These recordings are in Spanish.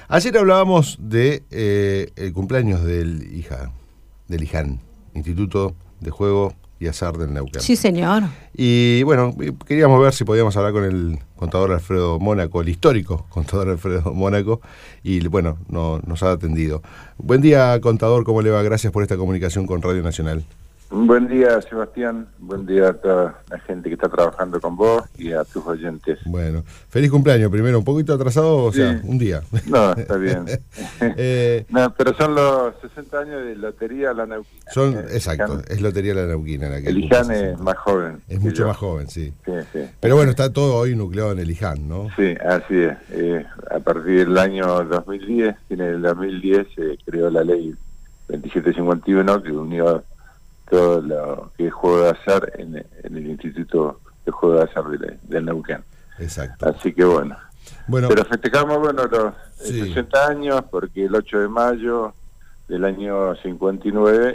Ayer hablábamos de el cumpleaños del IJAN, Instituto de Juego y Azar del Neuquén. Sí, señor. Y bueno, queríamos ver si podíamos hablar con el contador Alfredo Mónaco, el histórico contador Alfredo Mónaco, y bueno, nos ha atendido. Buen día, contador, ¿cómo le va? Gracias por esta comunicación con Radio Nacional. Buen día, Sebastián. Buen día a toda la gente que está trabajando con vos y a tus oyentes. Bueno, feliz cumpleaños. Primero, un poquito atrasado, o sea, Sí. un día. No, está bien. No, pero son los 60 años de Lotería La Neuquina. Exacto, es Lotería La Neuquina. El IJAN es más joven. Es mucho más joven, sí. Sí. Pero bueno, está todo hoy nucleado en el IJAN, ¿no? Sí, así es. A partir del año 2010, en el 2010 se creó la ley 2751 que unió todo lo que es juego de azar en el Instituto de Juego de Azar del Neuquén. Exacto. Así que bueno. Pero festejamos los sí. 60 años porque el 8 de mayo del año 59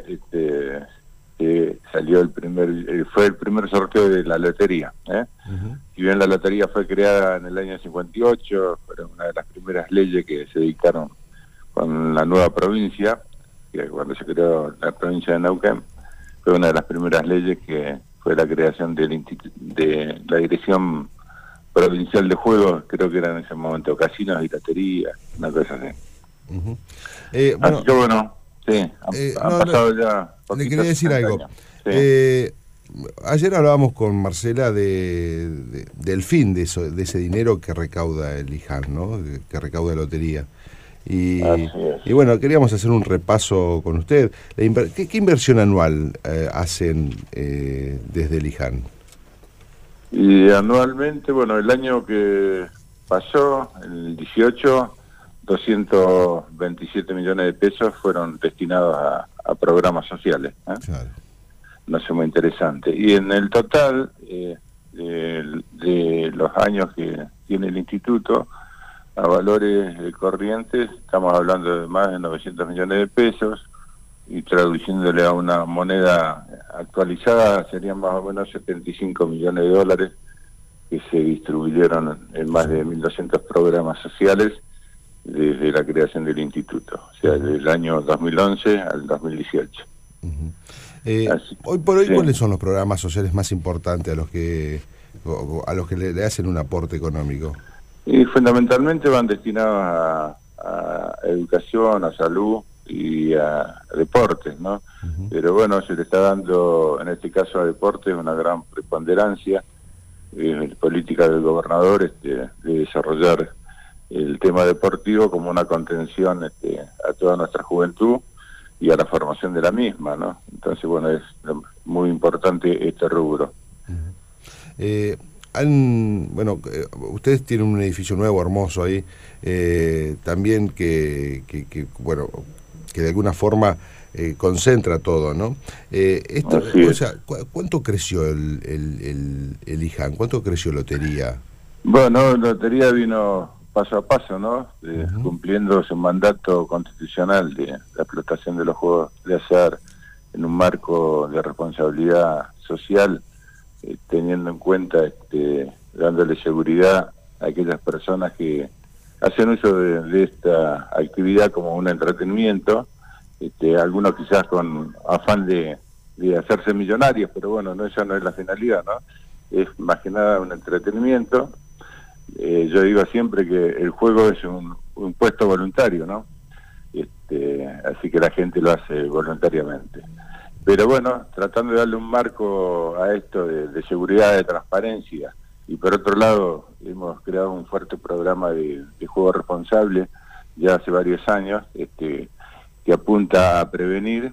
salió fue el primer sorteo de la lotería. Uh-huh. Si bien la lotería fue creada en el año 58, fue una de las primeras leyes que se dictaron con la nueva provincia, que cuando se creó la provincia de Neuquén, fue una de las primeras leyes que fue la creación de la Dirección Provincial de Juegos, creo que eran en ese momento casinos y loterías, una cosa así. Uh-huh. Así que bueno, sí, han pasado ya... Le quería decir algo. Sí. Ayer hablábamos con Marcela del fin de ese dinero que recauda el IJAN, ¿no? Que recauda la lotería. Y bueno, queríamos hacer un repaso con usted. ¿Qué inversión anual hacen desde el IJAN? Y anualmente, bueno, el año que pasó, el 18, 227 millones de pesos fueron destinados a programas sociales. Claro. No sé, muy interesante. Y en el total de los años que tiene el instituto, a valores corrientes, estamos hablando de más de 900 millones de pesos, y traduciéndole a una moneda actualizada serían más o menos 75 millones de dólares que se distribuyeron en más de 1.200 programas sociales desde la creación del instituto, o sea, desde el año 2011 al 2018. Uh-huh. Hoy por hoy, sí. ¿Cuáles son los programas sociales más importantes a los que le hacen un aporte económico? Y fundamentalmente van destinados a educación, a salud y a deportes, ¿no? Uh-huh. Pero bueno, se le está dando, en este caso a deportes, una gran preponderancia. Política del gobernador de desarrollar el tema deportivo como una contención a toda nuestra juventud y a la formación de la misma, ¿no? Entonces, bueno, es muy importante este rubro. Uh-huh. Bueno, ustedes tienen un edificio nuevo, hermoso ahí, también que de alguna forma concentra todo, ¿no? O sea, ¿cuánto creció el IJAN? ¿Cuánto creció Lotería? Bueno, Lotería vino paso a paso, ¿no? Uh-huh. Cumpliendo su mandato constitucional de la explotación de los juegos de azar en un marco de responsabilidad social, teniendo en cuenta, dándole seguridad a aquellas personas que hacen uso de esta actividad como un entretenimiento, algunos quizás con afán de hacerse millonarios, pero bueno, esa no es la finalidad, ¿no? Es más que nada un entretenimiento. Yo digo siempre que el juego es un puesto voluntario, ¿no? Así que la gente lo hace voluntariamente. Pero bueno, tratando de darle un marco a esto de seguridad, de transparencia, y por otro lado hemos creado un fuerte programa de juego responsable ya hace varios años, que apunta a prevenir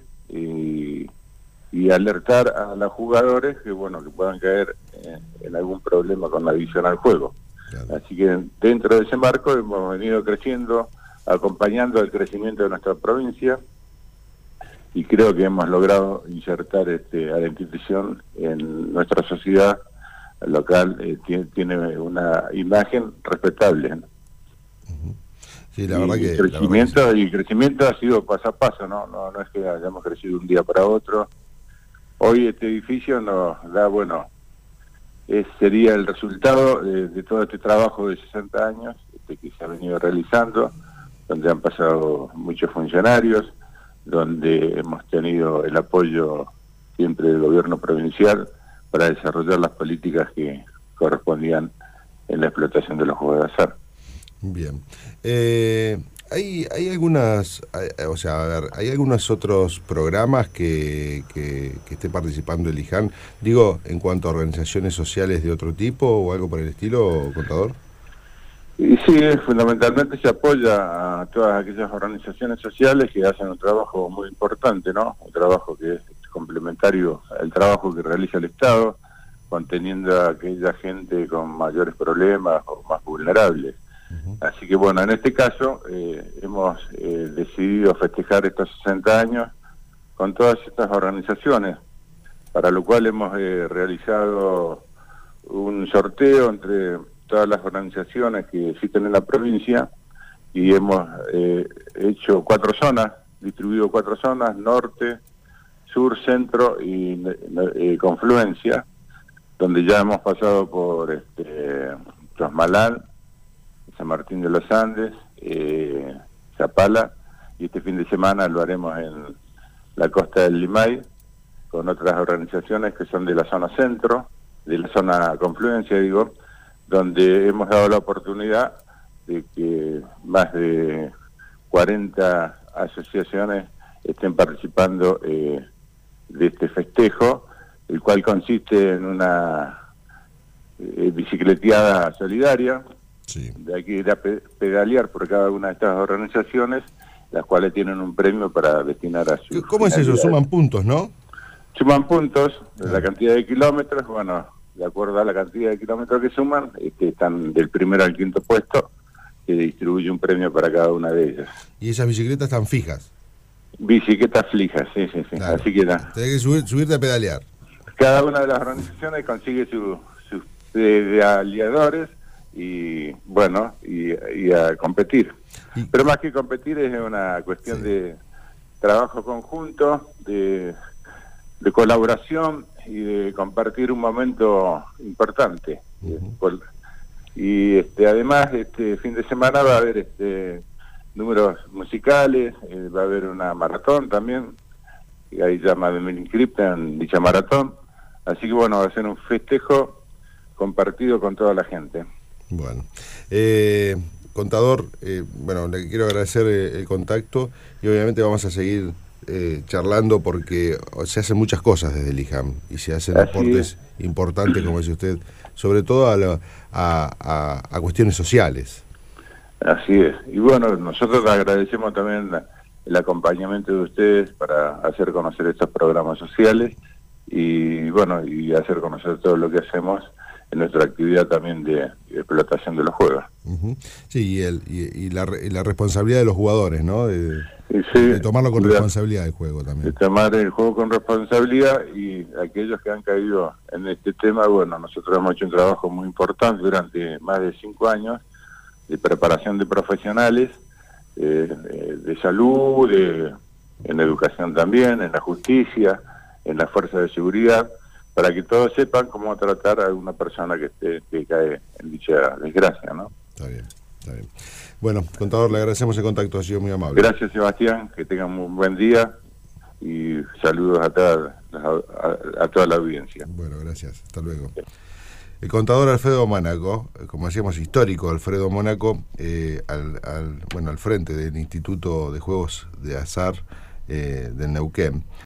y alertar a los jugadores que puedan caer en algún problema con la adicción al juego. Claro. Así que dentro de ese marco hemos venido creciendo, acompañando el crecimiento de nuestra provincia, y creo que hemos logrado insertar a la institución en nuestra sociedad local. Tiene una imagen respetable, ¿no? Uh-huh. Sí, la verdad que el crecimiento ha sido paso a paso, no es que hayamos crecido un día para otro. Hoy este edificio nos da, sería el resultado de todo este trabajo de 60 años que se ha venido realizando, donde han pasado muchos funcionarios, donde hemos tenido el apoyo siempre del gobierno provincial para desarrollar las políticas que correspondían en la explotación de los juegos de azar. Bien. Hay algunas, o sea, a ver, ¿hay algunos otros programas que esté participando el IJAN? Digo, en cuanto a organizaciones sociales de otro tipo o algo por el estilo, contador. Y sí, fundamentalmente se apoya a todas aquellas organizaciones sociales que hacen un trabajo muy importante, ¿no? Un trabajo que es complementario al trabajo que realiza el Estado, conteniendo a aquella gente con mayores problemas o más vulnerables. Así que bueno, en este caso hemos decidido festejar estos 60 años con todas estas organizaciones, para lo cual hemos realizado un sorteo entre todas las organizaciones que existen en la provincia y hemos hecho 4 zonas, distribuido 4 zonas: norte, sur, centro y confluencia, donde ya hemos pasado por Chosmalal, San Martín de los Andes, Zapala, y este fin de semana lo haremos en la costa del Limay, con otras organizaciones que son de la zona centro, de la zona confluencia, digo, donde hemos dado la oportunidad de que más de 40 asociaciones estén participando de este festejo, el cual consiste en una bicicleteada solidaria. Sí. Hay que ir a pedalear por cada una de estas organizaciones, las cuales tienen un premio para destinar a su... ¿Cómo es eso? Suman puntos, ¿no? Suman puntos, la cantidad de kilómetros, bueno, de acuerdo a la cantidad de kilómetros que suman, están del primero al quinto puesto, que distribuye un premio para cada una de ellas. ¿Y esas bicicletas están fijas? Bicicletas fijas, sí. Claro. Así que nada. Tenés que subirte a pedalear. Cada una de las organizaciones consigue sus pedaleadores y bueno, y a competir. Pero más que competir es una cuestión de trabajo conjunto, de colaboración y de compartir un momento importante. Y además este fin de semana va a haber números musicales, va a haber una maratón también, y ahí llama de inscripta en dicha maratón. Así que bueno, va a ser un festejo compartido con toda la gente. Bueno, contador, bueno, le quiero agradecer el contacto y obviamente vamos a seguir charlando porque se hacen muchas cosas desde el IJAM y se hacen aportes importantes, como dice usted, sobre todo a cuestiones sociales. Así es. Y bueno, nosotros agradecemos también el acompañamiento de ustedes para hacer conocer estos programas sociales y bueno, y hacer conocer todo lo que hacemos en nuestra actividad también de explotación de los juegos. Sí, y la responsabilidad de los jugadores, ¿no? De tomarlo con responsabilidad el juego también. De tomar el juego con responsabilidad, y aquellos que han caído en este tema, bueno, nosotros hemos hecho un trabajo muy importante durante más de 5 años de preparación de profesionales, de salud, en educación también, en la justicia, en la fuerza de seguridad, para que todos sepan cómo tratar a una persona que cae en dicha desgracia, ¿no? Está bien. Bueno, contador, le agradecemos el contacto, ha sido muy amable. Gracias, Sebastián, que tengan un buen día y saludos a toda la audiencia. Bueno, gracias, hasta luego. El contador Alfredo Mónaco, como decíamos, histórico Alfredo Mónaco, al frente del Instituto de Juegos de Azar del Neuquén.